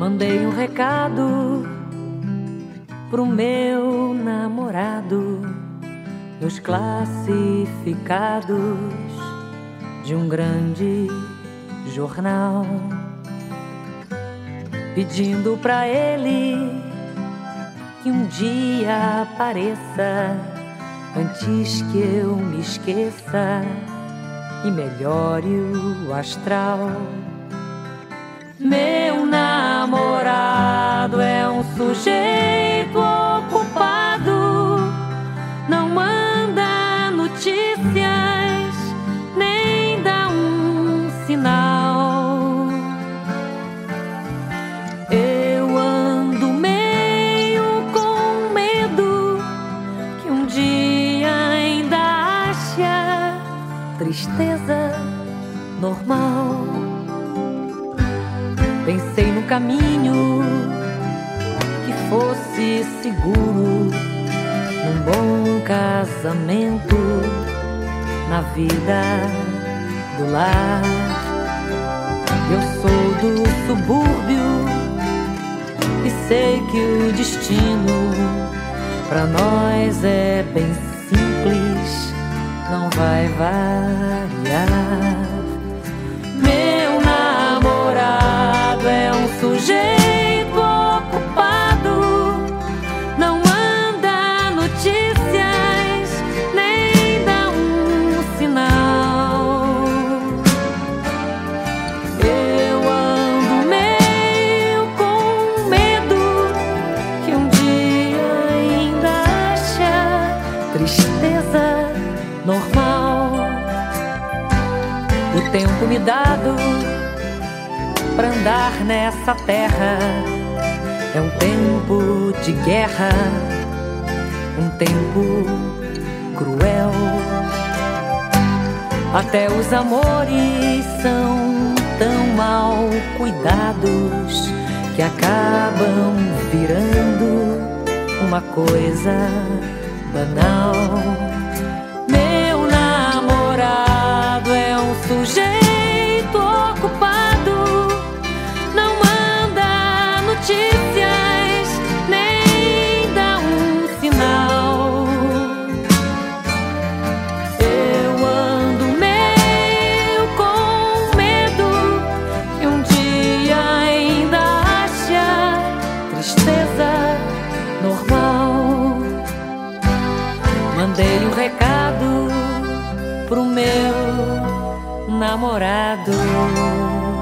Mandei um recado pro meu namorado nos classificados de um grande jornal, pedindo pra ele que um dia apareça antes que eu me esqueça e melhore o astral. Meu namorado é um sujeito ocupado, não manda notícias, nem dá um sinal. Eu ando meio com medo que um dia ainda ache tristeza normal. Pensei no caminho que fosse seguro, num bom casamento, na vida do lar. Eu sou do subúrbio e sei que o destino pra nós é bem simples, não vai variar. Meu namorado é um sujeito ocupado, não manda notícias, nem dá um sinal. Eu ando meio com medo que um dia ainda ache tristeza normal. O tempo me dado pra andar nessa terra é um tempo de guerra, um tempo cruel. Até os amores são tão mal cuidados que acabam virando uma coisa banal. Meu namorado é um sujeito ocupado, não manda notícias, nem dá um sinal. Eu ando meio com medo que um dia ainda ache tristeza normal. Mandei um recado pro meu namorado.